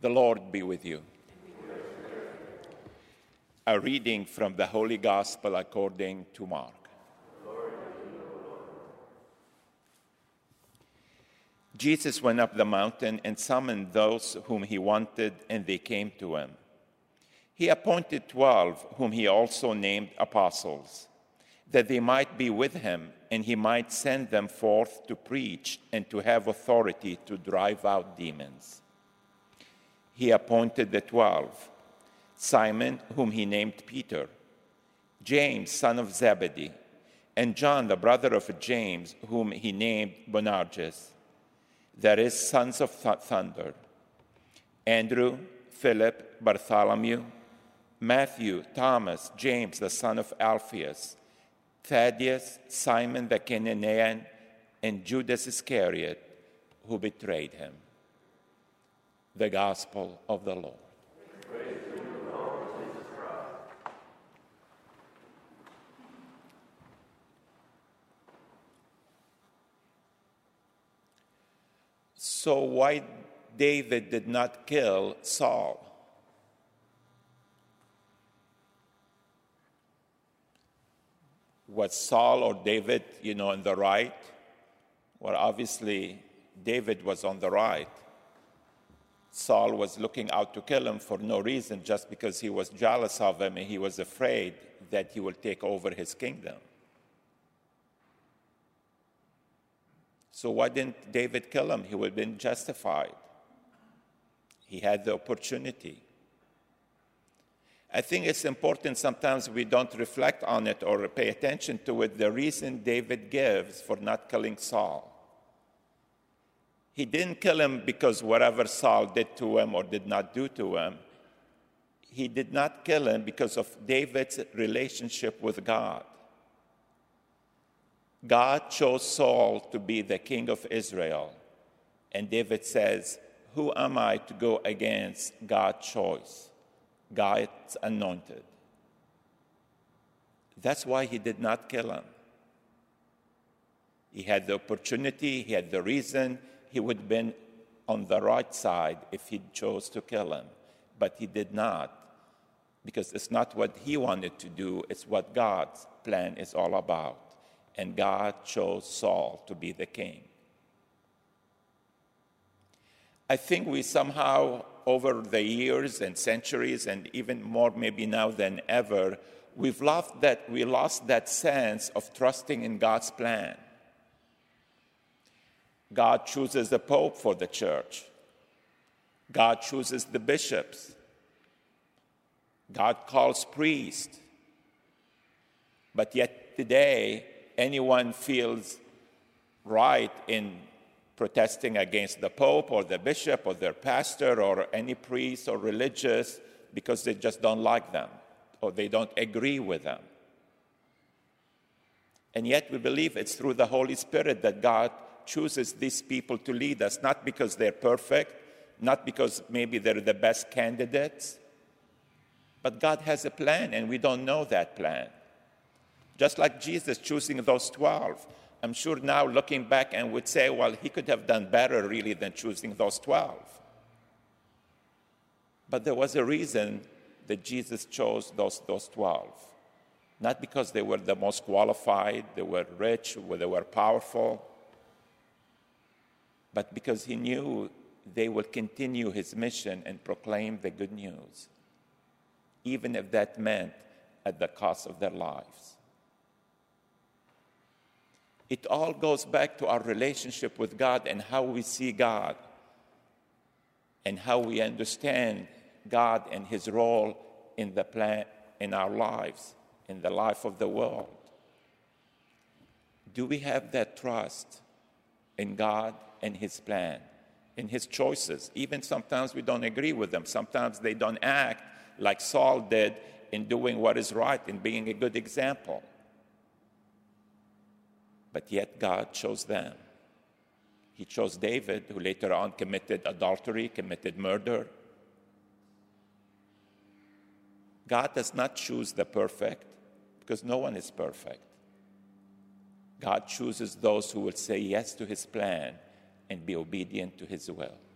The Lord be with you. A reading from the Holy Gospel according to Mark. Jesus went up the mountain and summoned those whom he wanted, and they came to him. He appointed 12, whom he also named apostles, that they might be with him, and he might send them forth to preach and to have authority to drive out demons. He appointed the 12, Simon, whom he named Peter, James, son of Zebedee, and John, the brother of James, whom he named Boanerges, that is, sons of thunder, Andrew, Philip, Bartholomew, Matthew, Thomas, James, the son of Alphaeus, Thaddeus, Simon the Canaanian, and Judas Iscariot, who betrayed him. The Gospel of the Lord. Praise to you, Lord Jesus Christ. So why David did not kill Saul? Was Saul or David, on the right? Well, obviously, David was on the right. Saul was looking out to kill him for no reason, just because he was jealous of him and he was afraid that he will take over his kingdom. So why didn't David kill him? He would have been justified. He had the opportunity. I think it's important sometimes we don't reflect on it or pay attention to it, the reason David gives for not killing Saul. He didn't kill him because whatever Saul did to him or did not do to him. He did not kill him because of David's relationship with God. God chose Saul to be the king of Israel. And David says, who am I to go against God's choice, God's anointed? That's why he did not kill him. He had the opportunity, he had the reason. He would have been on the right side if he chose to kill him. But he did not, because it's not what he wanted to do, it's what God's plan is all about. And God chose Saul to be the king. I think we somehow, over the years and centuries, and even more maybe now than ever, we lost that sense of trusting in God's plan. God chooses the Pope for the church. God chooses the bishops. God calls priests. But yet today, anyone feels right in protesting against the Pope or the bishop or their pastor or any priest or religious because they just don't like them or they don't agree with them. And yet we believe it's through the Holy Spirit that God chooses these people to lead us, not because they're perfect, not because maybe they're the best candidates, but God has a plan and we don't know that plan. Just like Jesus choosing those 12. I'm sure now looking back and would say, well, he could have done better really than choosing those 12. But there was a reason that Jesus chose those 12. Not because they were the most qualified, they were rich, they were powerful, but because he knew they would continue his mission and proclaim the good news, even if that meant at the cost of their lives. It all goes back to our relationship with God and how we see God and how we understand God and his role in the plan in our lives, in the life of the world. Do we have that trust in God and his plan, in his choices? Even sometimes we don't agree with them. Sometimes they don't act like Saul did in doing what is right, in being a good example. But yet God chose them. He chose David, who later on committed adultery, committed murder. God does not choose the perfect, because no one is perfect. God chooses those who will say yes to his plan and be obedient to his will.